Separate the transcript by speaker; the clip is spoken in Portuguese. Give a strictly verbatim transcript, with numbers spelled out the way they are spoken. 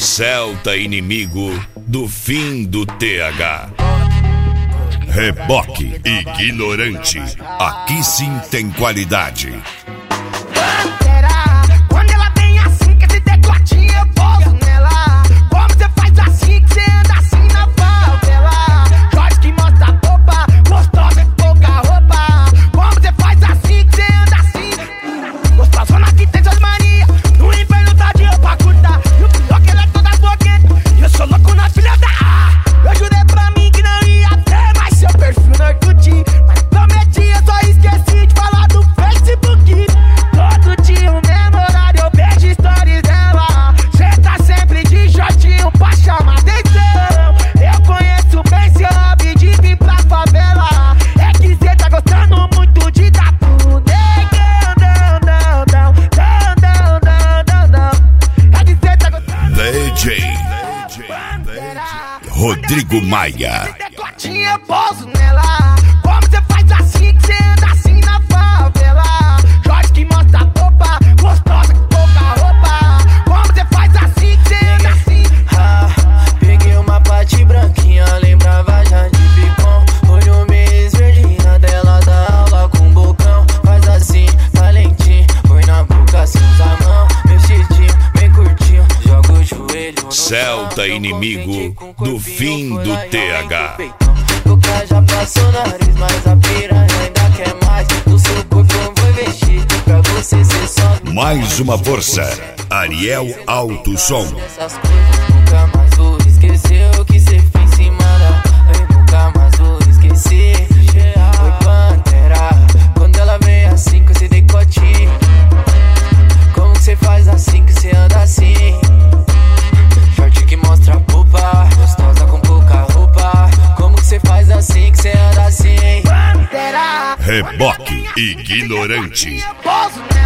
Speaker 1: Celta inimigo do fim do T H. Reboque ignorante. Aqui sim tem qualidade.
Speaker 2: Quando ela vem assim, que esse decotinho eu pouso nela. Como você faz assim, que você anda assim na favela? Jorge que mostra a roupa, gostosa com pouca roupa. Como você faz assim, que você anda assim? Gostosona que tem suas manias, no inverno tá de roupa curta. E o pior que ela é toda bloqueira, e eu sou louco na filha da A. Eu jurei pra mim que não ia ter mais seu perfil no Orkut, mas prometi, eu só esqueci de falar do Facebook. Todo dia o mesmo horário eu vejo stories dela. Cê tá sempre de shortinho pra chamar atenção. Eu conheço bem seu hobby de vir pra favela. É que cê tá gostando muito de dar pro negão. Não, não, não, não, não, não, não. É que cê tá gostando
Speaker 1: D J Rodrigo Maia.
Speaker 2: decotinho eu pouso nela. Como você faz assim, que você anda assim na favela? Jorge que mostra a roupa, gostosa com pouca roupa. Como você faz assim, que você anda assim?
Speaker 3: Ah, peguei uma pate branquinha, lembrava já de picom. Olho meio esverdinha dela, dá aula com bocão. Faz assim, talentinho, põe na boca, se usa a mão. Meu xixinho, bem curtinho, joga o joelho no
Speaker 1: Celta inimigo do fim do T H.
Speaker 3: Boca já passou o nariz, mas a piranha ainda quer mais. O seu corpo eu vou investir pra você ser só.
Speaker 1: Mais uma força, Ariel Alto Som.
Speaker 3: Essas coisas nunca mais vou esquecer o que cê fez em cima da. Eu nunca mais vou esquecer. Foi Pantera, quando ela vem assim com esse decotinho. Como que cê faz assim que cê anda assim? Short que mostra a roupa, gostosa com pouca roupa. Como que cê faz assim que cê anda assim?
Speaker 2: Será?
Speaker 1: Reboque ignorante.
Speaker 2: Pouso nela.